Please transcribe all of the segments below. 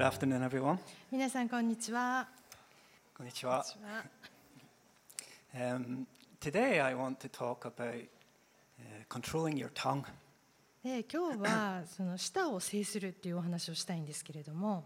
afternoon, everyone. 皆さんこんにちは。 こんにちは。Today I want to talk about controlling your tongue. で今日はその舌を制するっていうお話をしたいんですけれども、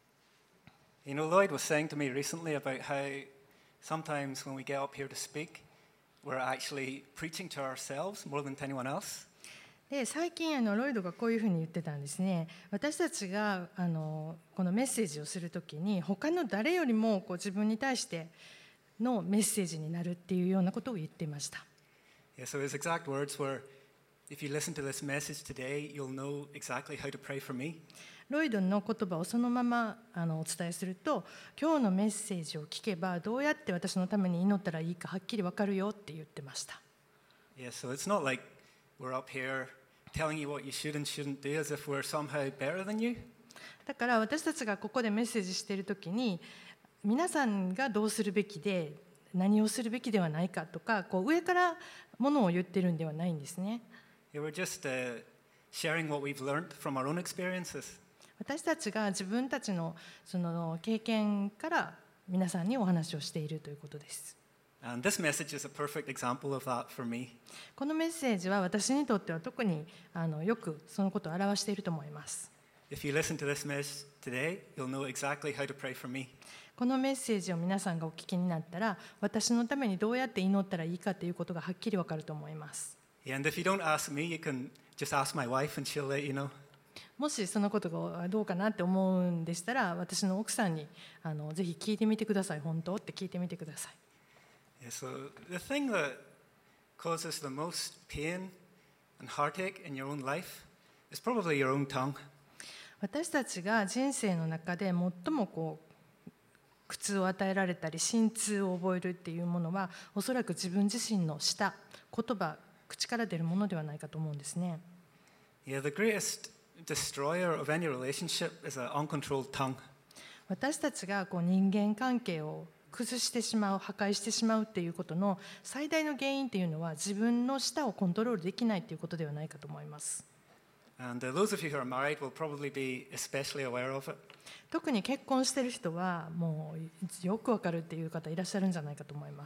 You know, Lloyd was saying to me recently about how sometimes when we get up here to speak, we're actually preaching to ourselves more than to anyone else. で最近ロイドがこういうふうに言ってたんですね。私たちがこのメッセージをするときに他の誰よりも自分に対してのメッセージになるっていうようなことを言っていました。 Yeah, so his exact words were, if you listen to this message today, you'll know exactly how to pray for me. ロイドの言葉をそのままお伝えすると、今日のメッセージを聞けばどうやって私のために祈ったらいいかはっきり分かるよって言ってました。 Yeah, so it's not like we're up here telling you what you should and shouldn't do as if we're somehow better than you. だから私たちがここでメッセージしているときに、皆さんがどうするべきで何をするべきではないかとか、上からものを言ってるんではないんですね。 Yeah, we're just sharing what we've learned from our own experiences. 私たちが自分たちのその経験から皆さんにお話をしているということです。 And this message is a perfect example of that for me. このメッセージは私にとっては特によくそのことを表していると思います。 If you listen to this message today, you'll know exactly how to pray for me. このメッセージを皆さんがお聞きになったら、私のためにどうやって祈ったらいいかということがはっきりわかると思います。 Yeah, and if you don't ask me, you can just ask my wife and she'll let you know. もしそのことがどうかなって思うんでしたら、私の奥さんにぜひ聞いてみてください。本当って聞いてみてください。 Yeah, so the thing that causes the most pain and heartache in your own life is probably your own tongue. 私たちが人生の中で最も苦痛を与えられたり心痛を覚えるっていうものは、おそらく自分自身の舌、言葉、口から出るものではないかと思うんですね。 Yeah, the greatest destroyer of any relationship is an uncontrolled tongue. 私たちが人間関係を崩してしまう、破壊してしまうっていうことの最大の原因っていうのは、自分の舌をコントロールできないっていうことではないかと思います。 And those of you who are married will probably be especially aware of it. 特に結婚している人はもうよくわかるっていう方いらっしゃるんじゃないかと思います。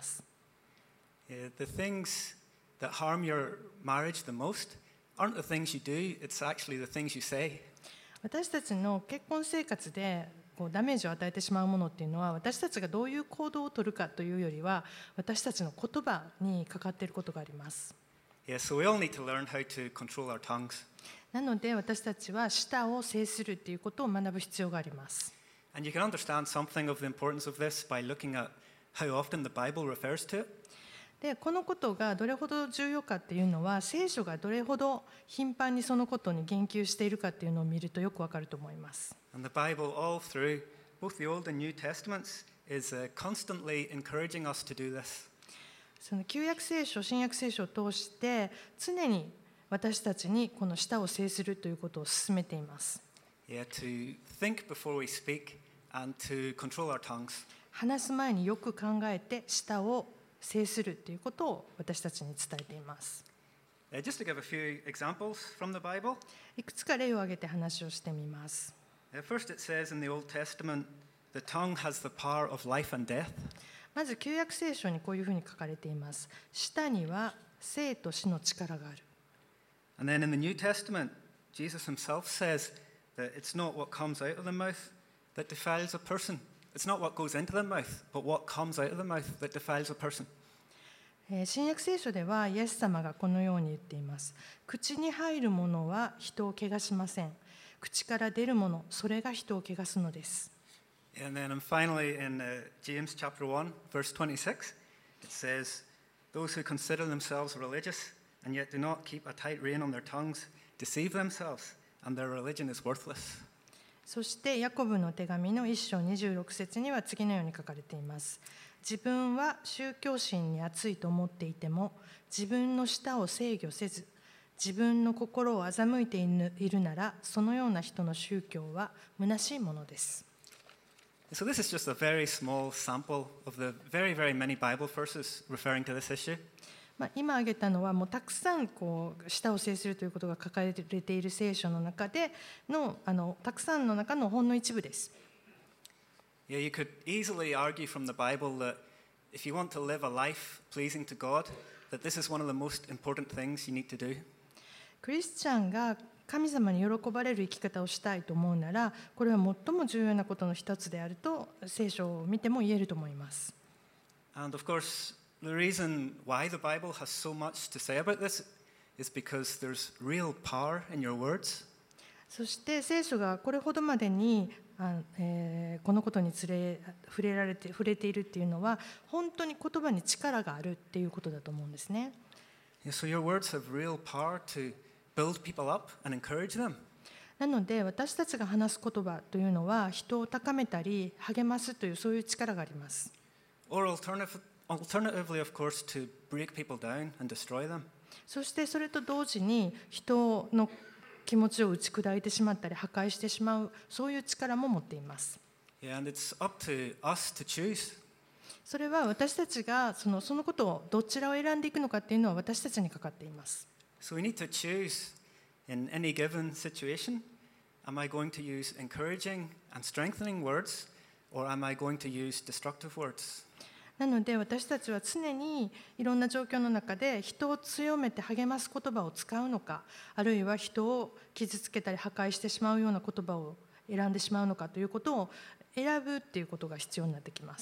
Yeah, the things that harm your marriage the most aren't the things you do, it's actually the things you say. 私たちの結婚生活でダメージを与えてしまうものっていうのは、私たちがどういう行動を取るかというよりは、私たちの言葉にかかっていることがあります。 Yeah, so we all need to learn how to control our tongues. なので私たちは舌を制するっていうことを学ぶ必要があります。 And you can understand something of the importance of this by looking at how often the Bible refers to it. でこのことがどれほど重要かっていうのは、聖書がどれほど頻繁にそのことに言及しているかっていうのを見るとよくわかると思います。 And the Bible all through both the Old and New Testaments is constantly encouraging us to do this. その旧約聖書、新約聖書を通して常に私たちにこの舌を制するということを進めています。 Yeah, to think before we speak and to control our tongues. 話す前によく考えて舌を制するということを私たちに伝えています。 Just to give a few examples from the Bible. いくつか例を挙げて話をしてみます。 First it says in the Old Testament, the tongue has the power of life and death. まず旧約聖書にこういうふうに書かれています。舌には生と死の力がある。 And then in the New Testament, Jesus himself says that it's not what comes out of the mouth that defiles a person. It's not what goes into the mouth, but what comes out of the mouth that defiles a person. 新約聖書ではイエス様がこのように言っています。口に入るものは人を汚しません。口から出るもの、それが人を汚すのです。 And then finally in James chapter 1, verse 26, it says, those who consider themselves religious and yet do not keep a tight rein on their tongues deceive themselves, and their religion is worthless. そしてヤコブの手紙の1章26節には次のように書かれています。自分は宗教心に熱いと思っていても、自分の舌を制御せず、自分の心を欺いているなら、そのような人の宗教は虚しいものです。 So this is just a very small sample of the very, very many Bible verses referring to this issue. 今挙げたのはもうたくさん舌を制するということが書かれている聖書の中でのたくさんの中のほんの一部です。 Yeah, you could easily argue from the Bible that if you want to live a life pleasing to God, that this is one of the most important things you need to do. クリスチャンが神様に喜ばれる生き方をしたいと思うなら、これは最も重要なことの一つであると聖書を見ても言えると思います。 And of course, the reason why the Bible has so much to say about this is because there's real power in your words. そして聖書がこれほどまでにこのことに触れているっていうのは、本当に言葉に力があるっていうことだと思うんですね。 Yeah, so your words have real power to build people up and encourage them. なので私たちが話す言葉というのは人を高めたり励ますというそういう力があります。 Or alternatively, of course, to break people down and destroy them. そしてそれと同時に人の気持ちを打ち砕いてしまったり破壊してしまう、そういう力も持っています。 Yeah, and it's up to us to choose. それは私たちがそのことをどちらを選んでいくのかっていうのは私たちにかかっています。 So we need to choose in any given situation. Am I going to use encouraging and strengthening words, or am I going to use destructive words? なので私たちは常にいろんな状況の中で人を強めて励ます言葉を使うのか、あるいは人を傷つけたり破壊してしまうような言葉を選んでしまうのかということを選ぶっていうことが必要になってきます。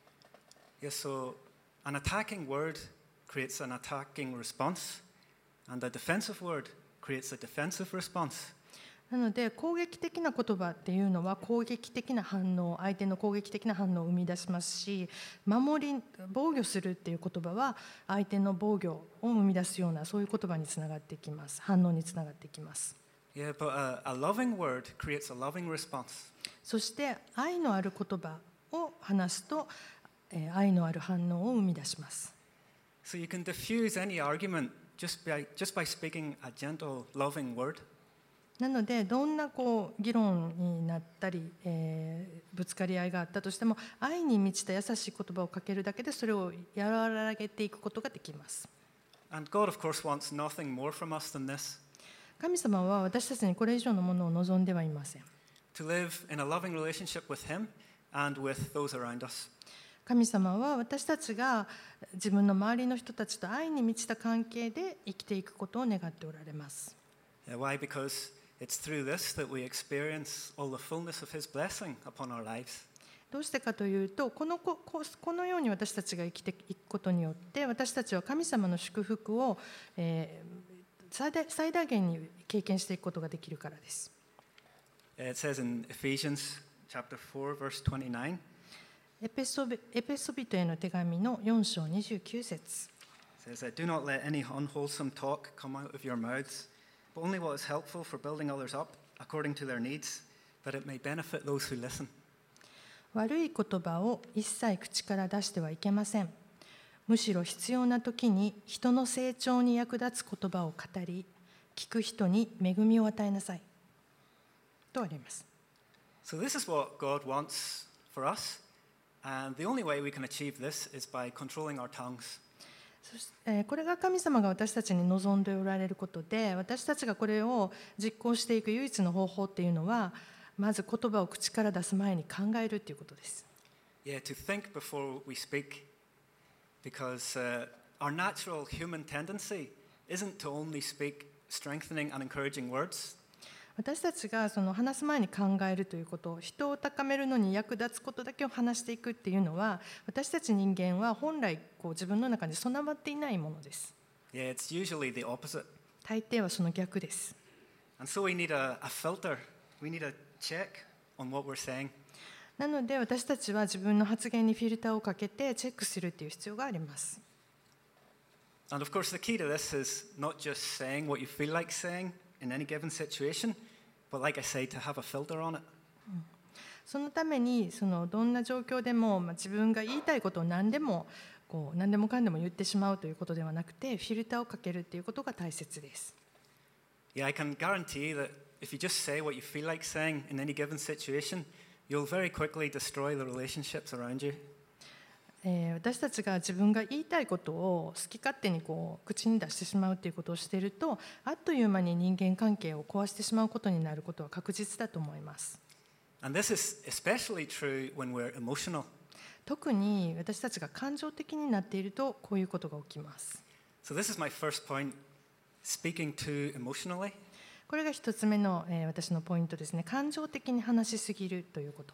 Yes, so an attacking word creates an attacking response, and a defensive word creates a defensive response. なので攻撃的な言葉っていうのは攻撃的な反応、相手の攻撃的な反応を生み出しますし、防御するっていう言葉は相手の防御を生み出すようなそういう言葉につながっていきます。反応につながっていきます。 Yeah, but a loving word creates a loving response. そして愛のある言葉を話すと愛のある反応を生み出します。 So you can diffuse any argument just by speaking a gentle, loving word. なのでどんな議論になったり、ぶつかり合いがあったとしても愛に満ちた優しい言葉をかけるだけでそれを和らげていくことができます。 And God, of course, wants nothing more from us than this. 神様は私たちにこれ以上のものを望んではいません。 To live in a loving relationship with Him and with those around us. 神様は私たちが自分の周りの人たちと愛に満ちた関係で生きていくことを願っておられます。 Why? Because it's through this that we experience all the fullness of His blessing upon our lives. どうしてかというと、このように私たちが生きていくことによって私たちは神様の祝福を、最大限に経験していくことができるからです。 It says in Ephesians chapter 4, verse 29. エペソビトへの手紙の4章29節。 It says, "Do not let any unwholesome talk come out of your mouths, but only what is helpful for building others up according to their needs, that it may benefit those who listen." 悪い言葉を一切口から出してはいけません。むしろ必要な時に人の成長に役立つ言葉を語り、聞く人に恵みを与えなさい。とあります。 So this is what God wants for us, and the only way we can achieve this is by controlling our tongues. これが神様が私たちに望んでおられることで、私たちがこれを実行していく唯一の方法っていうのは、まず言葉を口から出す前に考えるっていうことです。 Yeah, to think before we speak, because our natural human tendency isn't to only speak strengthening and encouraging words. 私たちが話す前に考えるということ、人を高めるのに役立つことだけを話していくっていうのは、私たち人間は本来自分の中に備わっていないものです。 Yeah, it's usually the opposite. 大抵はその逆です。 And so we need a filter. We need a check on what we're saying. なので私たちは自分の発言にフィルターをかけてチェックするっていう必要があります。 And of course, the key to this is not just saying what you feel like saying in any given situation, but like I say, to have a filter on it. そのためにどんな状況でも、自分が言いたいことを何でもかんでも言ってしまうということではなくて、フィルターをかけるっていうことが大切です。 Yeah, I can guarantee that if you just say what you feel like saying in any given situation, you'll very quickly destroy the relationships around you. 私たちが自分が言いたいことを好き勝手に口に出してしまうということをしていると、あっという間に人間関係を壊してしまうことになることは確実だと思います。 And this is especially true when we're emotional. 特に私たちが感情的になっているとこういうことが起きます。 So this is my first point, speaking too emotionally. これが一つ目の、私のポイントですね。感情的に話しすぎるということ。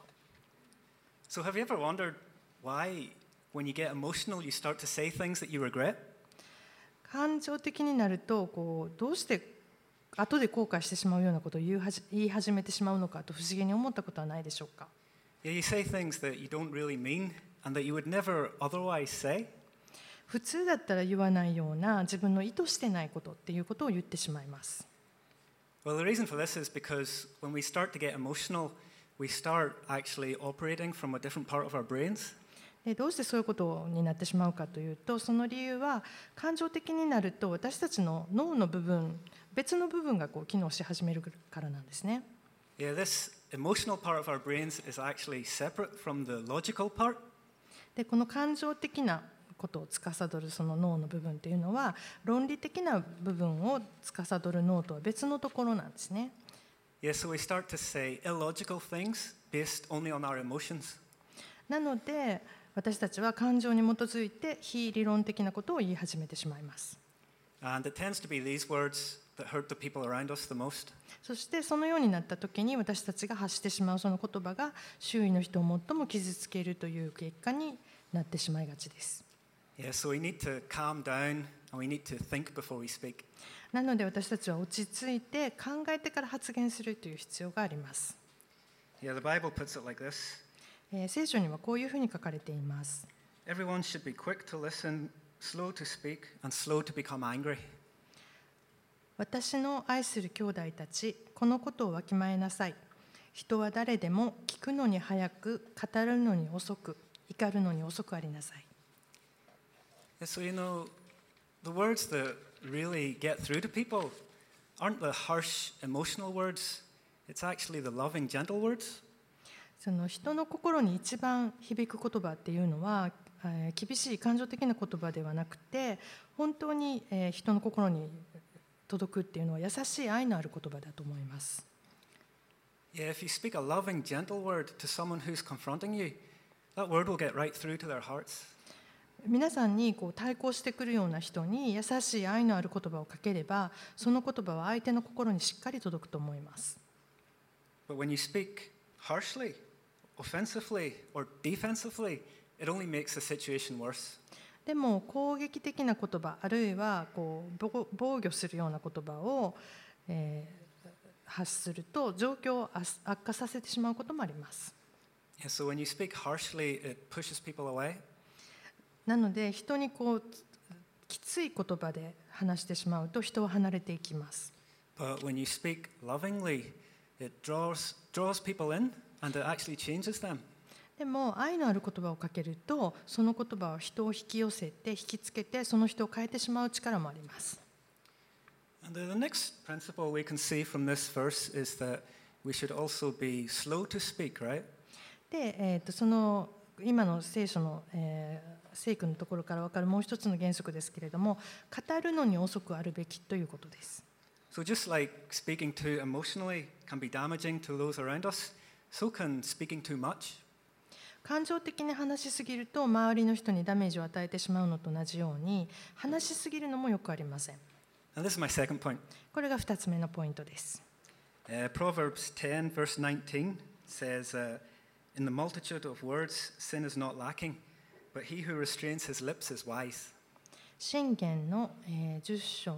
So have you ever wondered why, when you get emotional, you start to say things that you regret? 感情的になるとどうして後で後悔してしまうようなことを言い始めてしまうのかと不思議に思ったことはないでしょうか。 Yeah, you say things that you don't really mean and that you would never otherwise say. 普通だったら言わないような自分の意図してないことっていうことを言ってしまいます。 Well, the reason for this is because when we start to get emotional, we start actually operating from a different part of our brains. でどうしてそういうことになってしまうかというと、その理由は感情的になると私たちの脳の部分、別の部分が機能し始めるからなんですね。 Yeah, this emotional part of our brains is actually separate from the logical part. でこの感情的なことを司るその脳の部分というのは論理的な部分を司る脳とは別のところなんですね。 Yeah, so we start to say illogical things based only on our emotions. なので私たちは感情に基づいて非理論的なことを言い始めてしまいます。 And it tends to be these words that hurt the people around us the most. そしてそのようになった時に私たちが発してしまうその言葉が周囲の人を最も傷つけるという結果になってしまいがちです。 Yeah, so we need to calm down and we need to think before we speak. なので私たちは落ち着いて考えてから発言するという必要があります。 Yeah, the Bible puts it like this. 聖書にはこういうふうに書かれています。 Everyone should be quick to listen, slow to speak, and slow to become angry. 私の愛する兄弟たち、このことをわきまえなさい。人は誰でも聞くのに早く、語るのに遅く、怒るのに遅くありなさい。 Yeah, so you know, the words that really get through to people aren't the harsh, emotional words. It's actually the loving, gentle words. その人の心に一番響く言葉っていうのは、厳しい感情的な言葉ではなくて、本当に人の心に届くっていうのは優しい愛のある言葉だと思います。 Yeah, if you speak a loving, gentle word to someone who's confronting you, that word will get right through to their hearts. 皆さんに対抗してくるような人に優しい愛のある言葉をかければ、その言葉は相手の心にしっかり届くと思います。 But when you speak harshly, offensively, or defensively, it only makes the situation worse. でも攻撃的な言葉、あるいは防御するような言葉を、発すると状況を悪化させてしまうこともあります。 Yeah, so when you speak harshly, it pushes people away. なので人にきつい言葉で話してしまうと人は離れていきます。 But when you speak lovingly, it draws people in and it actually changes them. でも愛のある言葉をかけるとその言葉は人を引き寄せて引きつけてその人を変えてしまう力もあります。 And the next principle we can see from this verse is that we should also be slow to speak, right? で、その今の聖書の、聖句のところから分かるもう一つの原則ですけれども、語るのに遅くあるべきということです。 So just like speaking too emotionally can be damaging to those around us, so can speaking too much. 感情的に話しすぎると周りの人にダメージを与えてしまうのと同じように話しすぎるのもよくありません。 And this is my second point. これが2つ目のポイントです。 Proverbs 10 verse 19 says, In the multitude of words, sin is not lacking, but he who restrains his lips is wise. 箴言の10章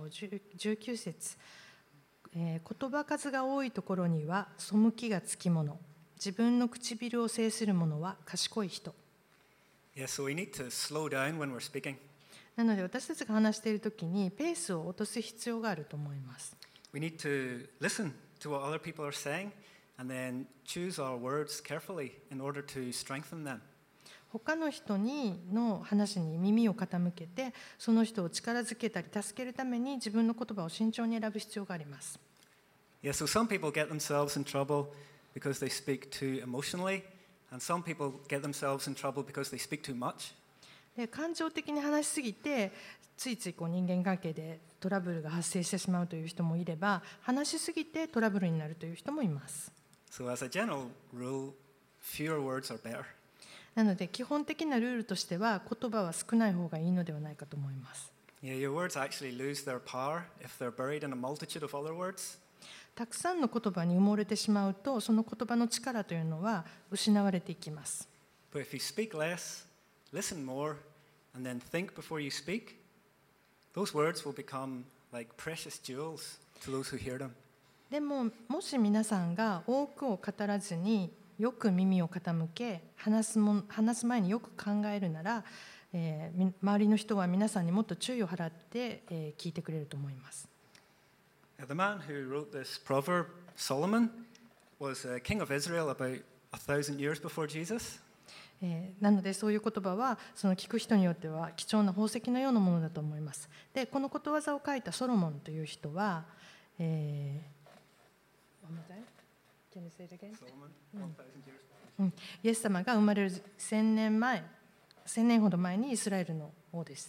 19節、言葉数が多いところには背きがつきもの、自分の唇を制する者は賢い人。 Yeah, so we need to slow down when we're speaking. なので私たちが話しているときにペースを落とす必要があると思います。 We need to listen to what other people are saying and then choose our words carefully in order to strengthen them. 他の人の話に耳を傾けてその人を力づけたり助けるために自分の言葉を慎重に選ぶ必要があります。 Yeah, so some people get themselves in trouble because they speak too emotionally, and some people get themselves in trouble because they speak too much. で感情的に話しすぎてついつい人間関係でトラブルが発生してしまうという人もいれば、話しすぎてトラブルになるという人もいます。 So as a general rule, fewer words are better. なので基本的なルールとしては言葉は少ない方がいいのではないかと思います。 Yeah, your words actually lose their power if they're buried in a multitude of other words. たくさんの言葉に埋もれてしまうと、その言葉の力というのは失われていきます。 But if you speak less, listen more, and then think before you speak, those words will become like precious jewels to those who hear them. でも、もし皆さんが多くを語らずによく耳を傾け、話す前によく考えるなら、周りの人は皆さんにもっと注意を払って、聞いてくれると思います。 The man who wrote this proverb, Solomon, was a king of Israel about 1,000 years before Jesus. なのでそういう言葉はその聞く人によっては貴重な宝石のようなものだと思います。で、このことわざを書いたソロモンという人は、Can you say it again? Solomon, 1,000 years. イエス様が生まれる1000年ほど前にイスラエルの王でした。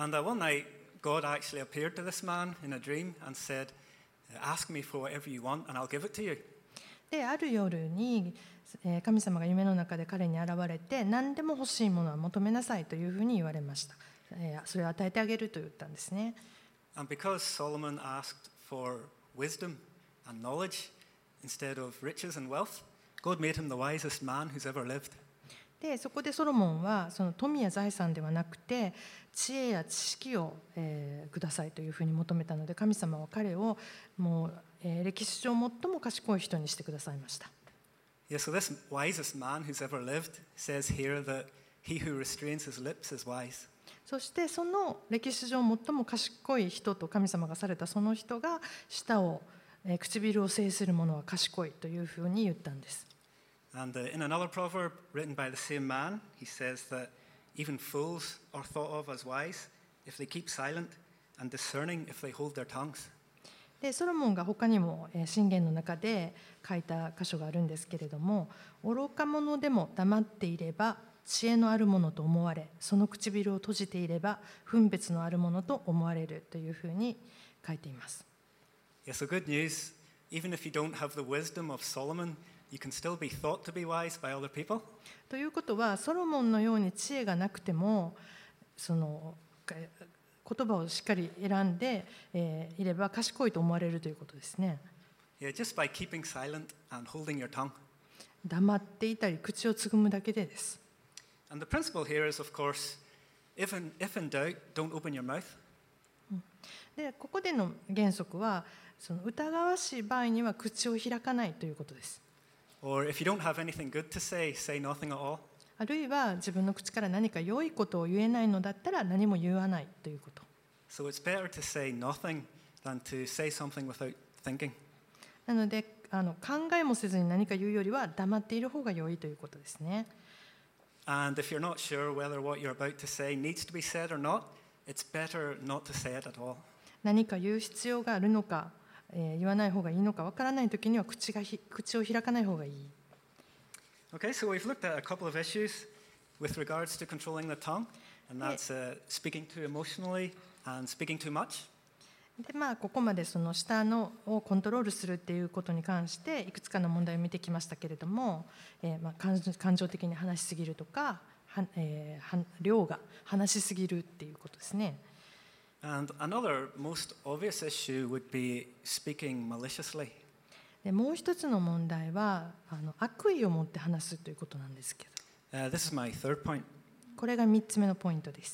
And one night, God actually appeared to this man in a dream and said, "Ask me for whatever you want, and I'll give it to you." で、ある夜に神様が夢の中で彼に現れて、何でも欲しいものは求めなさいというふうに言われました。それを与えてあげると言ったんですね。 And because Solomon asked for wisdom and knowledge instead of riches and wealth, God made him the wisest man who's ever lived. で、そこでソロモンはその富や財産ではなくて知恵や知識を、くださいというふうに求めたので、神様は彼をもう、歴史上最も賢い人にしてくださいました。 Yeah, so this wisest man who's ever lived says here that he who restrains his lips is wise. そしてその歴史上最も賢い人と神様がされたその人が唇を制する者は賢いというふうに言ったんです。 And in another proverb written by the same man, he says that even fools are thought of as wise if they keep silent and discerning if they hold their tongues. で、ソロモンが他にも箴言の中で書いた箇所があるんですけれども、愚か者でも黙っていれば知恵のあるものと思われ、その唇を閉じていれば分別のあるものと思われるというふうに書いています。 Yeah, so good news, even if you don't have the wisdom of Solomon, you can still be thought to be wise by other people. ということは、ソロモンのように知恵がなくても、その言葉をしっかり選んで、いれば賢いと思われるということですね。 Yeah, just by keeping silent and holding your tongue. 黙っていたり口をつぐむだけでです。 And the principle here is, of course, if in doubt, don't open your mouth. で、ここでの原則は、その疑わしい場合には口を開かないということです。 Or if you don't have anything good to say, say nothing at all. あるいは自分の口から何か良いことを言えないのだったら何も言わないということ。 So it's better to say nothing than to say something without thinking. なので考えもせずに何か言うよりは黙っている方が良いということですね。 And if you're not sure whether what you're about to say needs to be said or not, it's better not to say it at all. 何か言う必要があるのか、言わない方がいいのかわからないときには口を開かない方がいい。 Okay, so we've looked at a couple of issues with regards to controlling the tongue, and that's speaking too emotionally and speaking too much. で、ここまでその舌をコントロールするっていうことに関していくつかの問題を見てきましたけれども、感情的に話しすぎるとか、量が話しすぎるっていうことですね。 And another most obvious issue would be speaking maliciously. で、もう一つの問題は悪意を持って話すということなんですけど、 This is my third point. これが3つ目のポイントです。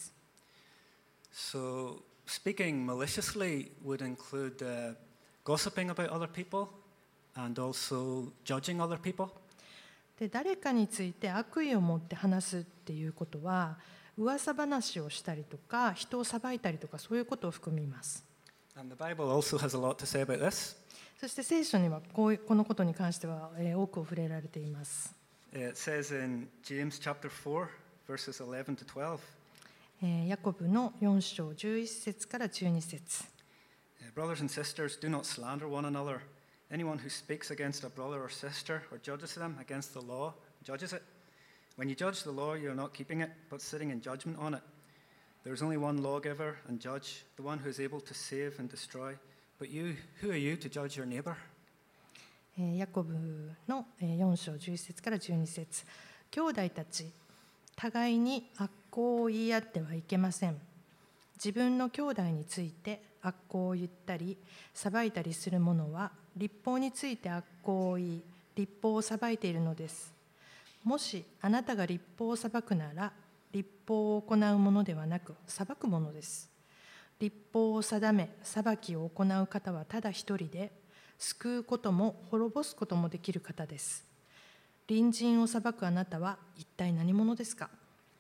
So speaking maliciously would include gossiping about other people and also judging other people. で、誰かについて悪意を持って話すっていうことは噂話をしたりとか人を裁いたりとかそういうことを含みます。 And the Bible also has a lot to say about this. そして聖書にはこのことに関しては多く触れられています。 It says in James chapter 4 verses 11 to 12. ヤコブの4章11節から12節。 Brothers and sisters, do not slander one another. Anyone who speaks against a brother or sister or judges them against the law judges it. When you judge the law, you are not keeping it, but sitting in judgment on it. There is only one lawgiver and judge, the one who is able to save and destroy. But you, who are you to judge your neighbor? ヤコブの4章11節から12節。兄弟たち、互いに悪行を言い合ってはいけません。自分の兄弟について悪行を言ったり裁いたりする者は律法について悪行を言い、律法を裁いているのです。もしあなたが律法を裁くなら、律法を行うものではなく裁くものです。律法を定め裁きを行う方はただ一人で、救うことも滅ぼすこともできる方です。隣人を裁くあなたは一体何者ですか？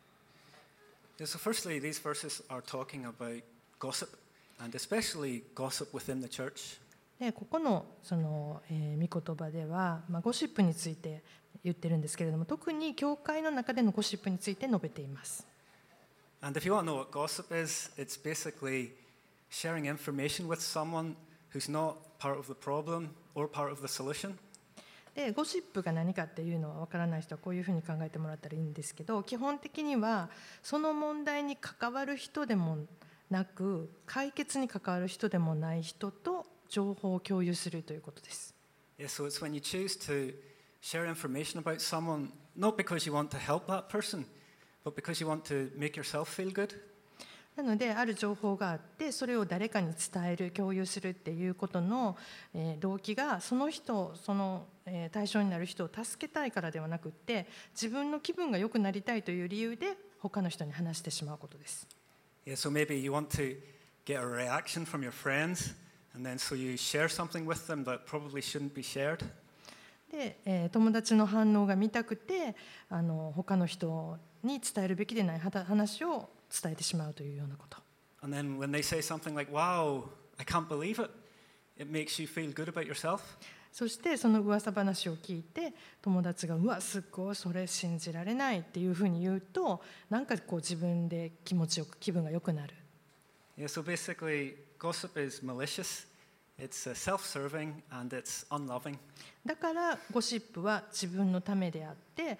So firstly, these verses are talking about gossip, and especially gossip within the church. でここの御言葉では、ゴシップについて言ってるんですけれども、特に教会の中でのゴシップについて述べています。 And if you want to know what gossip is, it's basically sharing information with someone who's not part of the problem or part of the solution. でゴシップが何かっていうのは分からない人はこういうふうに考えてもらったらいいんですけど、基本的にはその問題に関わる人でもなく、解決に関わる人でもない人と情報を共有するということです。 Yeah, so it's when you choose to share information about someone, not because you want to help that person, but because you want to make yourself feel good. なので、ある情報があって、それを誰かに伝える、共有するっていうことの動機が、その人、その対象になる人を助けたいからではなくって、自分の気分が良くなりたいという理由で他の人に話してしまうことです。 Yeah, so maybe you want to get a reaction from your friends, and then so you share something with them that probably shouldn't be shared. で、友達の反応が見たくて、他の人に伝えるべきでない話を伝えてしまうというようなこと。 And then when they say something like, "Wow, I can't believe it," it makes you feel good about yourself. そしてその噂話を聞いて、友達が「うわ、すっごい、それ信じられない」っていうふうに言うと、なんかこう自分で気持ちよく、気分が良くなる。 Yeah, so basically, gossip is malicious, it's self-serving, and it's unloving. だからゴシップは自分のためであって、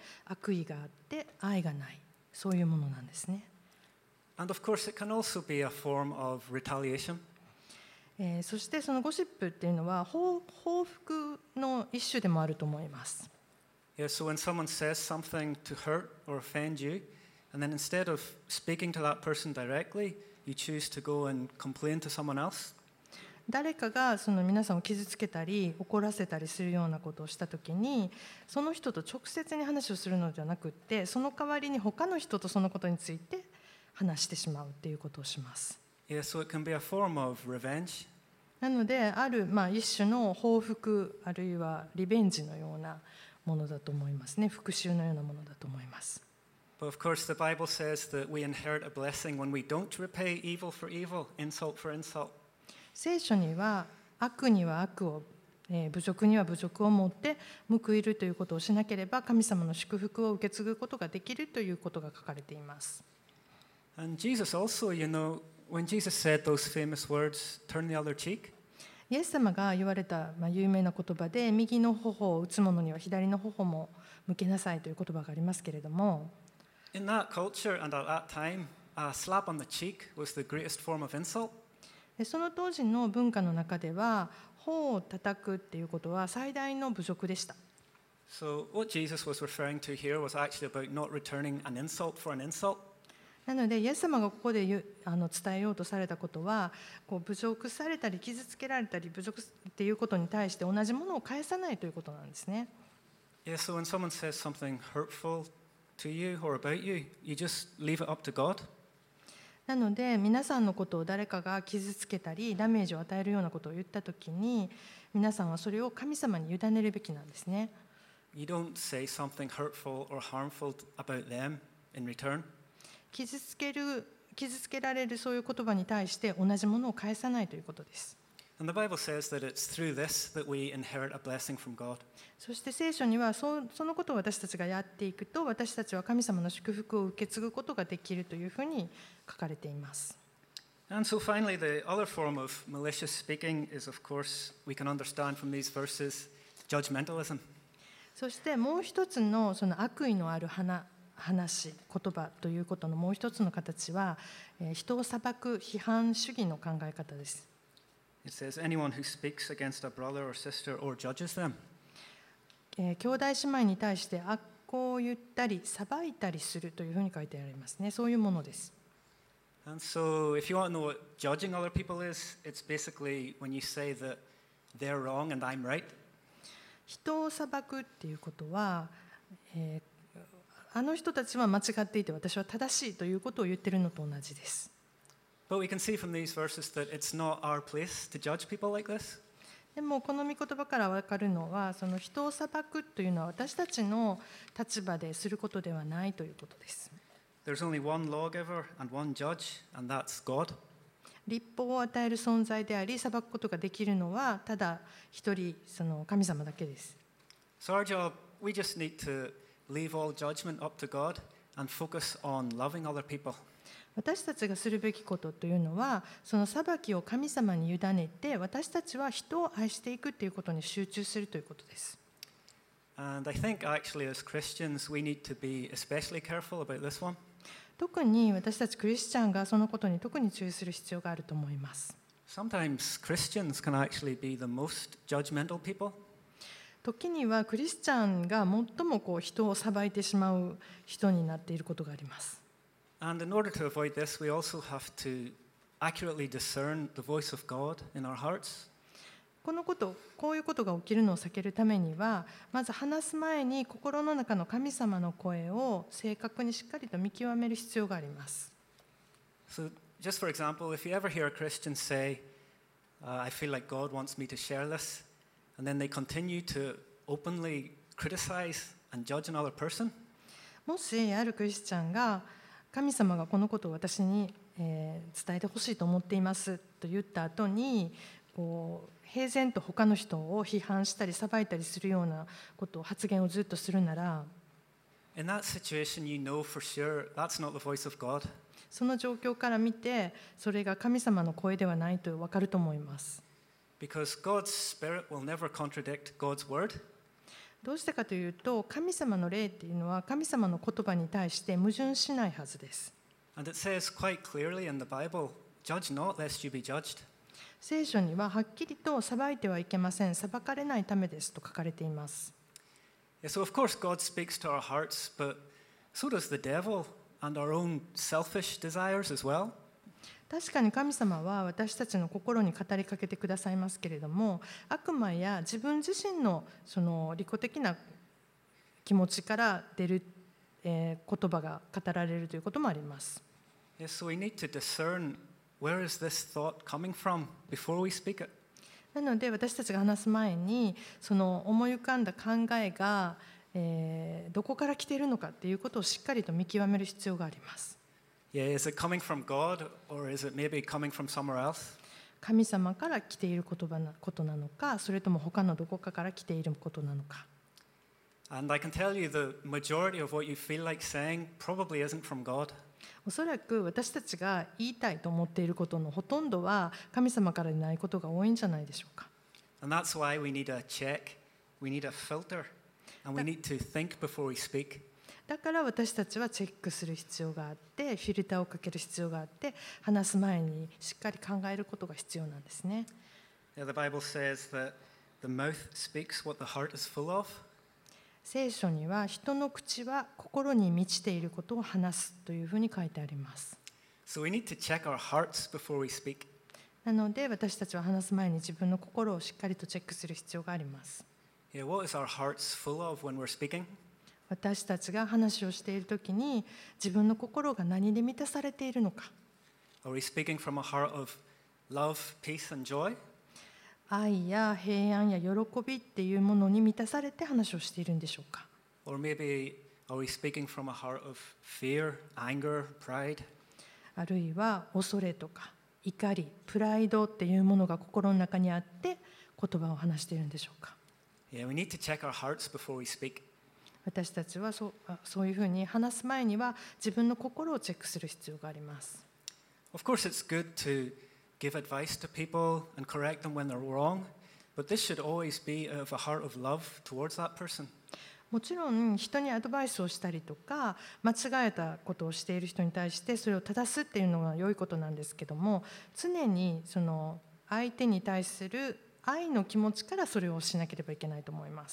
悪意があって愛がない、そういうものなんですね。 And of course, it can also be a form of retaliation. そしてそのゴシップっていうのは報復の一種でもあると思います。 Yeah, so when someone says something to hurt or offend you, and then instead of speaking to that person directly, you choose to go and complain to someone else. 誰かがその皆さんを傷つけたり怒らせたりするようなことをしたときに、その人と直接に話をするのではなくって、その代わりに他の人とそのことについて話してしまうっていうことをします。 Yeah, so it can be a form of revenge. なので、ある一種の報復、あるいはリベンジのようなものだと思いますね。復讐のようなものだと思います。 But of course, the Bible says that we inherit a blessing when we don't repay evil for evil, insult for insult. 聖書には悪には悪を、侮辱には侮辱を持って報いるということをしなければ、神様の祝福を受け継ぐことができるということが書かれています。 And Jesus also, when Jesus said those famous words, turn the other cheek, イエス様が言われた有名な言葉で、右の頬を打つ者には左の頬も向けなさいという言葉がありますけれども、 in that culture and at that time, a slap on the cheek was the greatest form of insult. その当時の文化の中では、頬を叩くっていうことは最大の侮辱でした。 So what Jesus was referring to here was actually about not returning an insult for an insult. なので、イエス様がここで伝えようとされたことは、侮辱されたり傷つけられたり侮辱っていうことに対して同じものを返さないということなんですね。 Yeah, so when someone says something hurtful to you or about you, you just leave it up to God. なので、皆さんのことを誰かが傷つけたりダメージを与えるようなことを言ったときに、皆さんはそれを神様に委ねるべきなんですね。 You don't say something hurtful or harmful about them in return. 傷つけられるそういう言葉に対して同じものを返さないということです。 And the Bible says that it's through this that we inherit a blessing from God. そして聖書にはそのことを私たちがやっていくと、私たちは神様の祝福を受け継ぐことができるというふうに書かれています。 And so finally, the other form of malicious speaking is, of course, we can understand from these verses, judgmentalism. そしてもう一つのその悪意のある話、言葉ということのもう一つの形は、人を裁く批判主義の考え方です。 It says, anyone who speaks against a brother or sister or judges them. 兄弟姉妹に対して悪行を言ったり裁いたりするというふうに書いてありますね。そういうものです。 And so, if you want to know what judging other people is, it's basically when you say that they're wrong and I'm right. 人を裁くっていうことは、あの人たちは間違っていて私は正しいということを言っているのと同じです。 But we can see from these verses that it's not our place to judge people like this. でもこの御言葉から分かるのは、その人を裁くというのは私たちの立場ですることではないということです。 There's only one lawgiver and one judge, and that's God. 律法を与える存在であり、裁くことができるのはただ一人、その神様だけです。 So our job, we just need to leave all judgment up to God and focus on loving other people. 私たちがするべきことというのは、その裁きを神様に委ねて、私たちは人を愛していくということに集中するということです。 And I think actually as Christians, we need to be especially careful about this one. 特に私たちクリスチャンがそのことに特に注意する必要があると思います。 Sometimes Christians can actually be the most judgmental people. 時にはクリスチャンが最も人を裁いてしまう人になっていることがあります。 And in order to avoid this, we also have to accurately discern the voice of God in our hearts. こういうことが起きるのを避けるためには、まず話す前に心の中の神様の声を正確にしっかりと見極める必要があります。 So, just for example, if you ever hear a Christian say, I feel like God wants me to share this, and then they continue to openly criticize and judge another person, もしあるクリスチャンが、神様がこのことを私に、伝えてほしいと思っていますと言った後に、平然と他の人を批判したり裁いたりするようなことを発言をずっとするなら、 in that situation, you know for sure that's not the voice of God. その状況から見て、それが神様の声ではないと分かると思います。 Because God's Spirit will never contradict God's word. どうしてかというと、神様の霊っていうのは神様の言葉に対して矛盾しないはずです。 And it says quite clearly in the Bible, judge not lest you be judged. 聖書にははっきりと裁いてはいけません、裁かれないためですと書かれています。 So of course God speaks to our hearts, but so does the devil and our own selfish desires as well. 確かに神様は私たちの心に語りかけてくださいますけれども、悪魔や自分自身のその利己的な気持ちから出る、言葉が語られるということもあります。 So we need to discern where is this thought coming from before we speak it. なので私たちが話す前に、その思い浮かんだ考えが、どこから来ているのかということをしっかりと見極める必要があります。 Yeah, is it coming from God or is it maybe coming from somewhere else? 神様から来ていることなのか、それとも他のどこかから来ていることなのか。 And I can tell you the majority of what you feel like saying probably isn't from God. おそらく私たちが言いたいと思っていることのほとんどは神様からでないことが多いんじゃないでしょうか。 And that's why we need a check, we need a filter, and we need to think before we speak. だから私たちはチェックする必要があって、フィルターをかける必要があって、話す前にしっかり考えることが必要なんですね。 Yeah, the Bible says that the mouth speaks what the heart is full of. 聖書には人の口は心に満ちていることを話すというふうに書いてあります。 So we need to check our hearts before we speak. なので私たちは話す前に自分の心をしっかりとチェックする必要があります。 Yeah, what is our hearts full of when we're speaking? 私たちが話をしているときに自分の心が何で満たされているのか。 Are we speaking from a heart of love, peace, and joy? 愛や平安や喜びっていうものに満たされて話をしているんでしょうか。 Or maybe are we speaking from a heart of fear, anger, pride? あるいは恐れとか怒り、プライドっていうものが心の中にあって言葉を話しているんでしょうか。 Yeah, we need to check our hearts before we speak. 私たちはそういうふうに話す前には自分の心をチェックする必要があります。 Of course, it's good to give advice to people and correct them when they're wrong, but this should always be out of a heart of love towards that person. もちろん人にアドバイスをしたりとか間違えたことをしている人に対してそれを正すっていうのが良いことなんですけども、常にその相手に対する愛の気持ちからそれをしなければいけないと思います。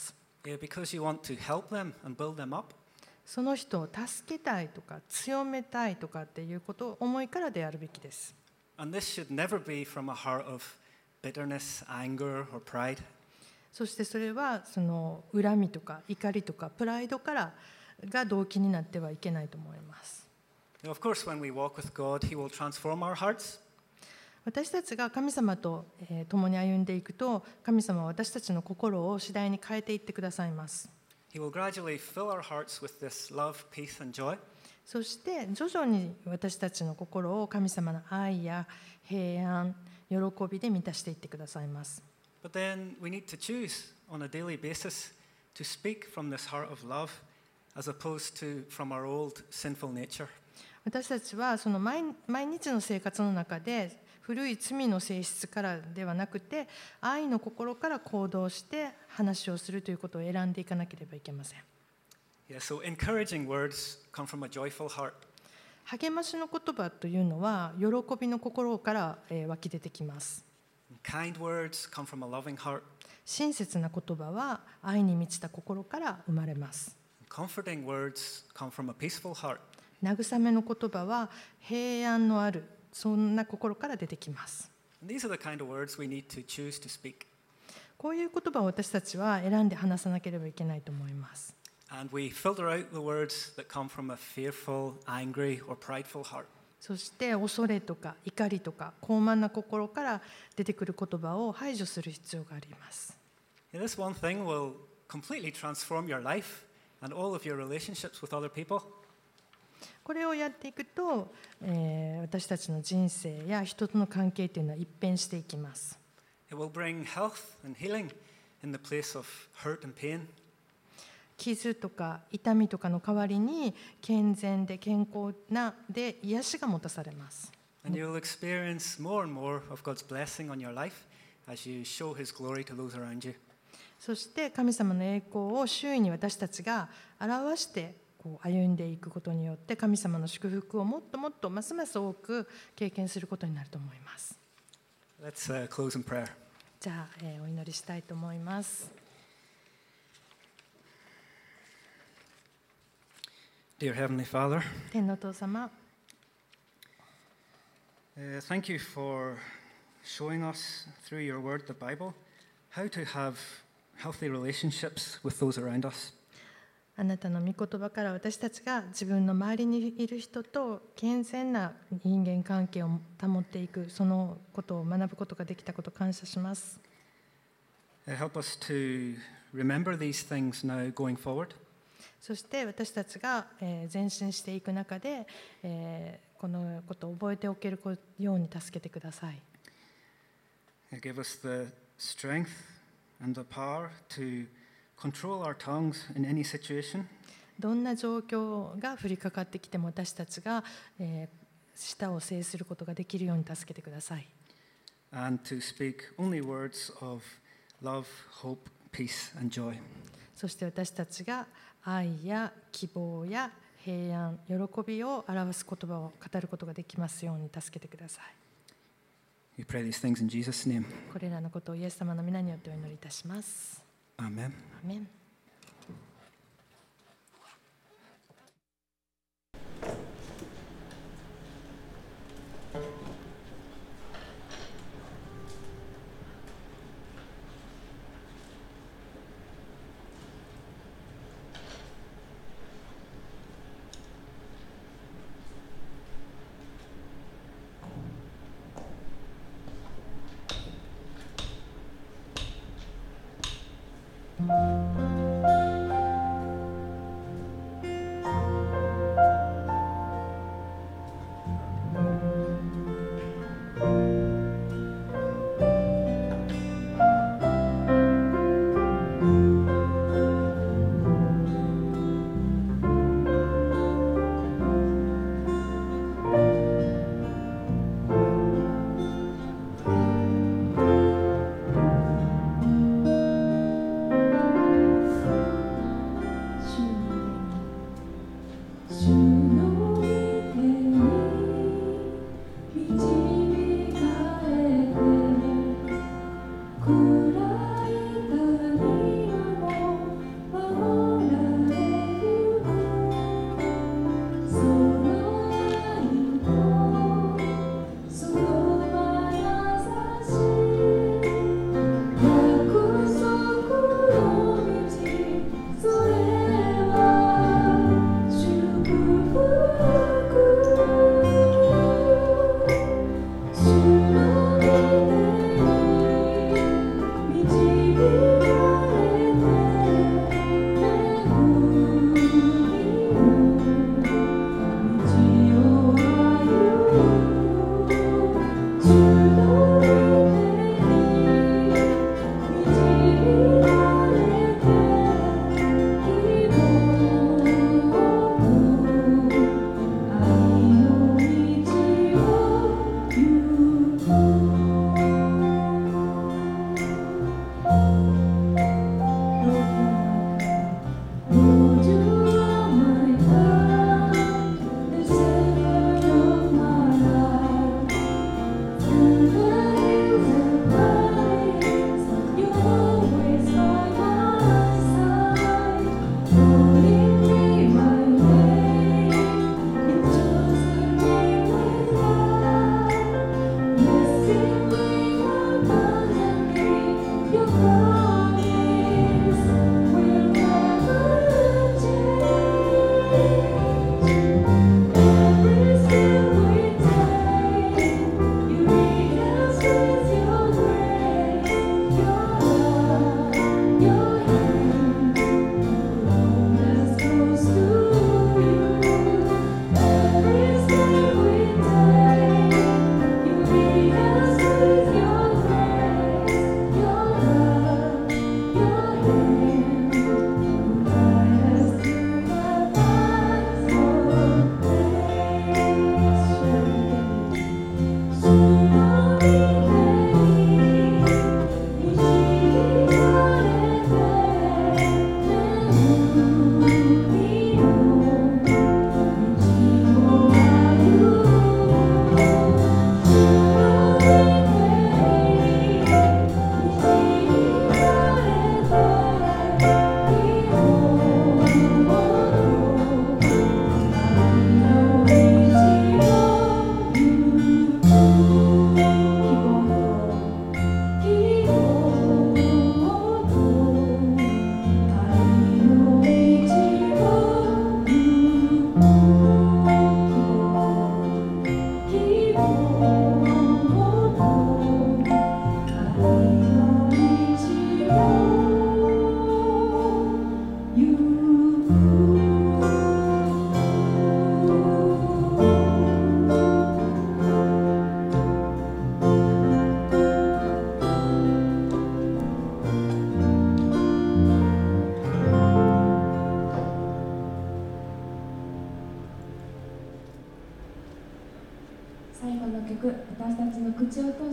because you want to help them and build them up. その人を助けたいとか強めたいとかっていうこと思いからであるべきです。 And this should never be from a heart of bitterness, anger, or pride. そしてそれはその恨みとか怒りとかプライドからが動機になってはいけないと思います。 Now, of course, when we walk with God, He will transform our hearts. 私たちが神様と共に歩んでいくと、神様は私たちの心を次第に変えていってくださいます。 He will gradually fill our hearts with this love, peace, and joy. そして徐々に私たちの心を神様の愛や平安、喜びで満たしていってくださいます。 But then we need to choose on a daily basis to speak from this heart of love as opposed to from our old sinful nature. 私たちはその毎日の生活の中で古い罪の性質からではなくて、愛の心から行動して話をするということを選んでいかなければいけません。 Yeah, so encouraging words come from a joyful heart. 励ましの言葉というのは喜びの心から湧き出てきます。 Kind words come from a loving heart. 親切な言葉は愛に満ちた心から生まれます。 Comforting words come from a peaceful heart. 慰めの言葉は平安のある、そんな心から出てきます。 And these are the kind of words we need to choose to speak. こういう言葉を私たちは選んで話さなければいけないと思います。 And we filter out the words that come from a fearful, angry, or prideful heart. そして恐れとか怒りとか傲慢な心から出てくる言葉を排除する必要があります。 Yeah, this one thing will completely transform your life and all of your relationships with other people. これをやっていくと、私たちの人生や人との関係というのは一変していきます。 It will bring health and healing in the place of hurt and pain. 傷とか痛みとかの代わりに健全で健康なで癒しが持たされます。 And you'll experience more and more of God's blessing on your life as you show His glory to those around you. そして神様の栄光を周囲に私たちが表して歩んでいくことによって神様の祝福をもっともっとますます多く経験することになると思います。 Let's close in prayer. じゃあ、お祈りしたいと思います。 Dear Heavenly Father, 天のお父様、 thank you for showing us through your word, the Bible, how to have healthy relationships with those around us. あなたの御言葉から私たちが自分の周りにいる人と健全な人間関係を保っていく、そのことを学ぶことができたことを感謝します。 Help us to remember these things now going forward. そして私たちが前進していく中でこのことを覚えておけるように助けてください。 Give us the strength and the power to control our tongues in any situation. どんな状況が降りかかってきても私たちが舌を制することができるように助けてください。 And to speak only words of love, hope, peace, and joy. そして私たちが愛や希望や平安、喜びを表す言葉を語ることができますように助けてください。 We pray these things in Jesus' name. これらのことをイエス様の皆によってお祈りいたします。 Amen. アメン。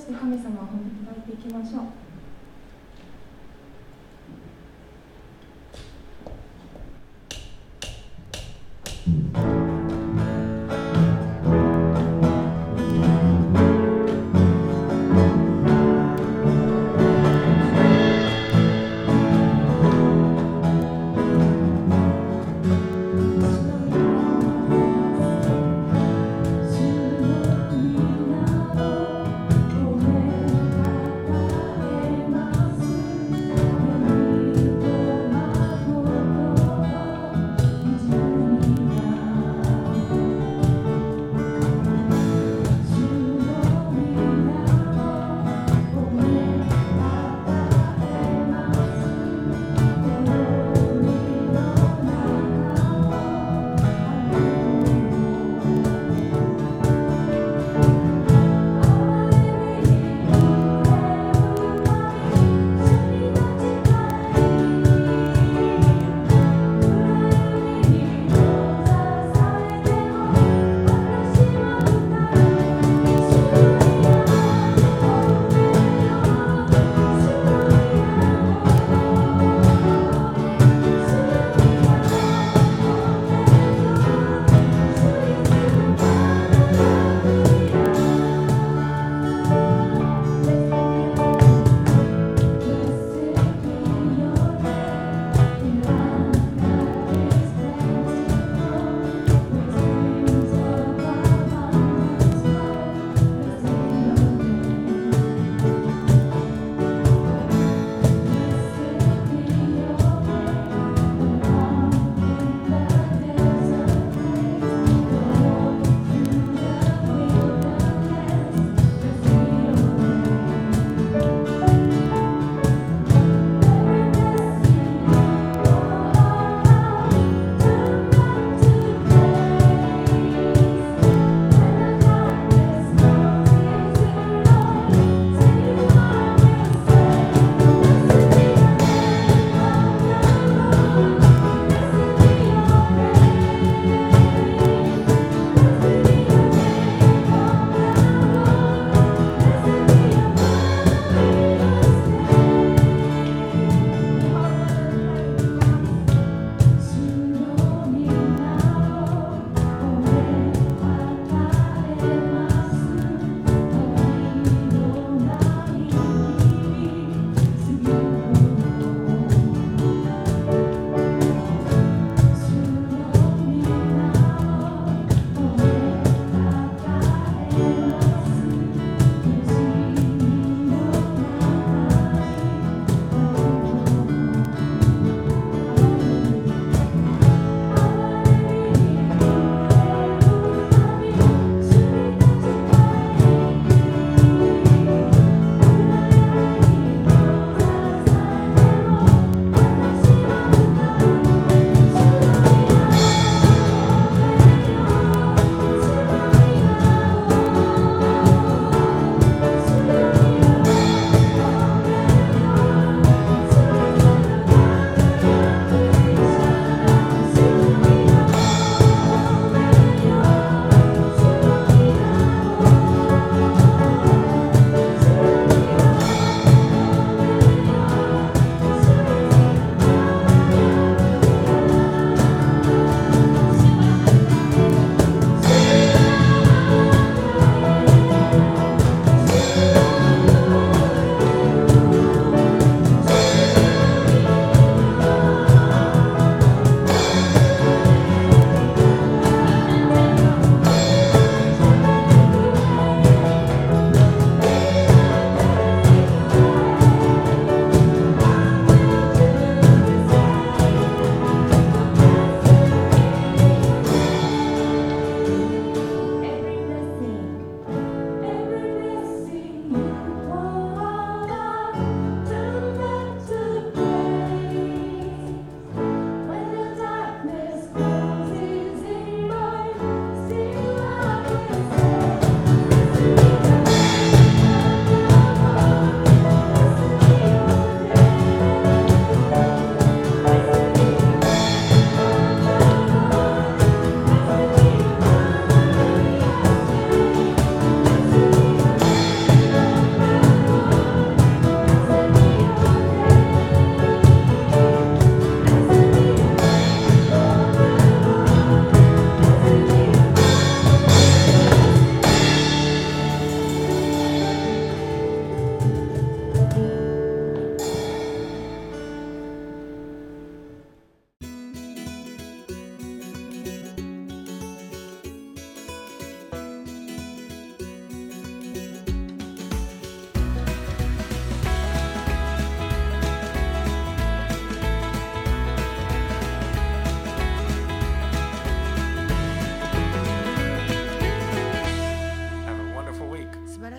して神様を褒めたたえていきましょう。主の皆を褒めたたえ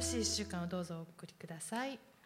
しい1週間をどうぞお送りください。